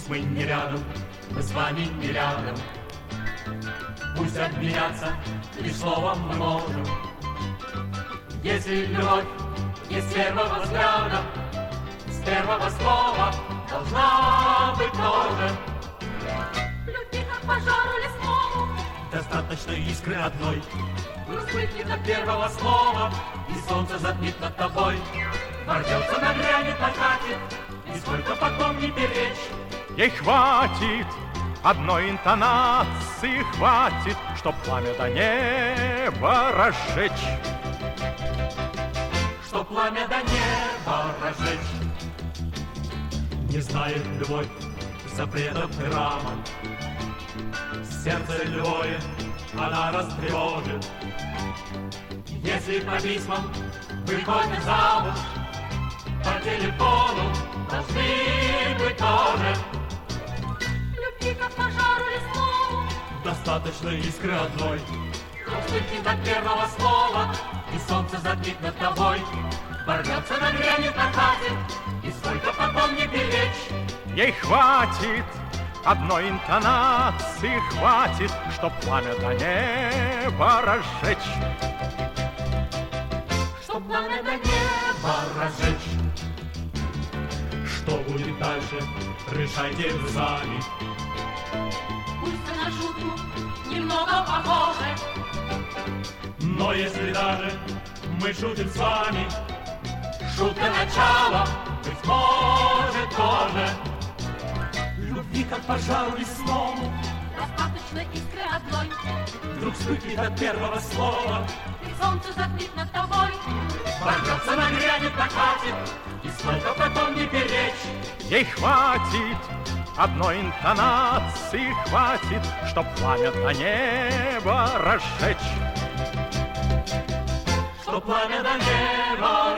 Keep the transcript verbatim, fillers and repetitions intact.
Пусть мы не рядом, мы с вами не рядом, пусть обменяться лишь словом мы можем. Если любовь есть с первого взгляда, с первого слова должна быть тоже. Любви, как пожару лесному, достаточно искры одной. пусть вспыхнет От первого слова, и солнце затмит над тобой. Ворвется, нагрянет, накатит, и сколько потом не беречь. Ей хватит одной интонации, хватит, чтоб пламя до неба разжечь. Чтоб пламя до неба разжечь. Не знает любовь запретов и рамок, сердце любое она растревожит. Если по письмам выходит замуж, по телефону должны быть тоже. любви, как пожару лесному, Достаточно искры одной, пусть вспыхнет от первого слова, и солнце затмит над тобой. Ворвется, нагрянет, накатит, и сколько потом не беречь. Ей хватит одной интонации, хватит, чтоб пламя до неба разжечь. чтоб пламя до неба разжечь. Что будет дальше, решайте вы сами. пусть на шутку немного похоже, Но если даже мы шутим с вами, шутка начала, быть может, тоже. Любви, как пожару лесному, достаточно искры одной, вдруг вспыхнет от первого слова. и солнце затмит над тобой. Ворвется, нагрянет, накатит, и сколько потом не беречь. Ей хватит одной интонации, хватит, чтоб пламя до неба разжечь. Что пламя до неба